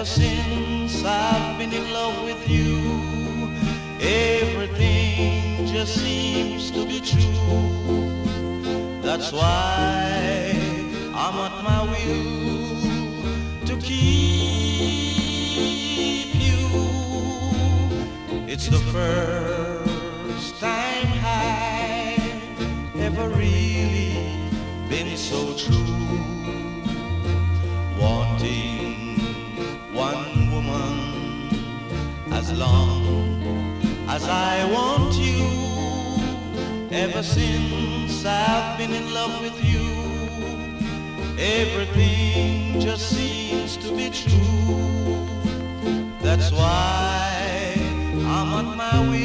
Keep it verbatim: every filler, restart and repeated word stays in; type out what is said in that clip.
since I've been in love with you, everything just seems to be true. That's why I'm at my will to keep you. It's the first time I've ever really been so true. Wanting one woman as long as I want you. Ever since I've been in love with you, everything just seems to be true. That's why I'm on my way